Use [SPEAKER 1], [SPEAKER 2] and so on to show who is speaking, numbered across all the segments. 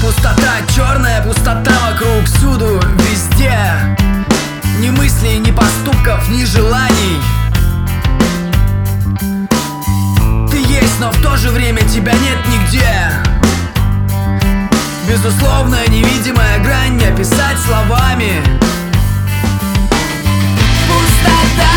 [SPEAKER 1] пустота, черная пустота вокруг, всюду, везде. Ни мыслей, ни поступков, ни желаний. Ты есть, но в то же время тебя нет нигде. Безусловная невидимая грань не описать словами. Пустота.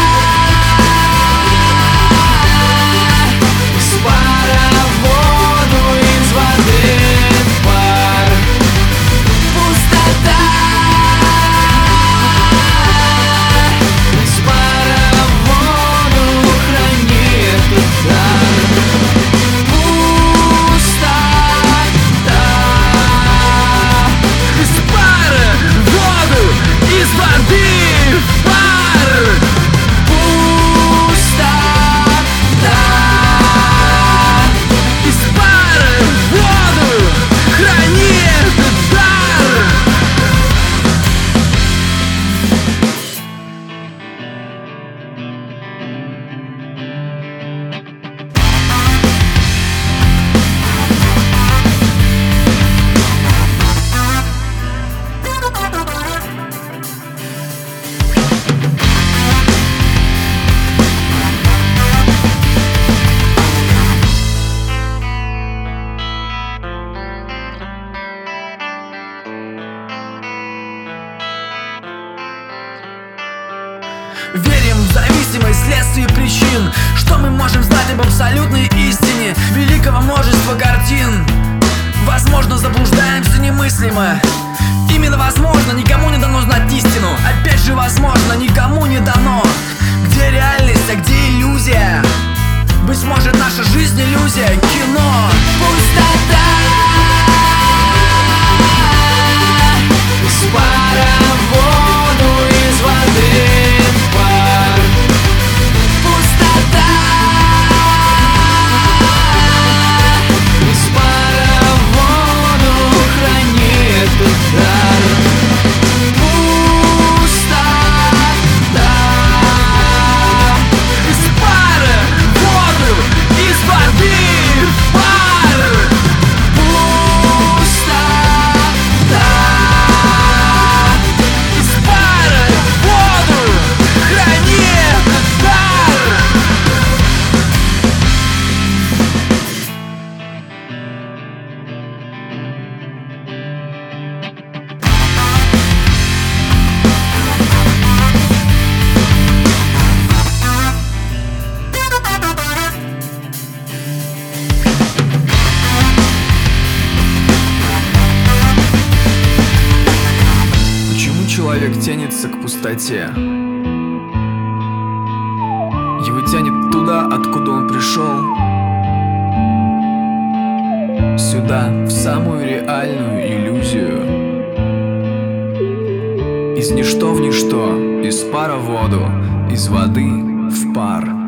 [SPEAKER 1] Из пара в воду, из воды в пар. Пустота. Из пара в воду, храни этот дар. Из воды в пар. Пустота. Из пара в воду, храни этот дар. Верим в зависимость следствий причин. Что мы можем знать об абсолютной истине великого множества картин? Возможно, заблуждаемся немыслимо. Именно возможно, никому не дано знать истину. Опять же, возможно, никому не дано. Где реальность, а где иллюзия? Быть может, наша жизнь иллюзия, кино. Пустота. Из пара в воду, из воды в пар. Пустота. Из пара в воду, храни этот дар. Пустота. Из пара в воду, из воды в пар. Пустота. Из пара в воду, храни этот дар. Почему человек тянется к пустоте? Его тянет туда, откуда он пришел. Сюда, в самую реальную иллюзию. Из ничто в ничто, из пара в воду, из воды в пар.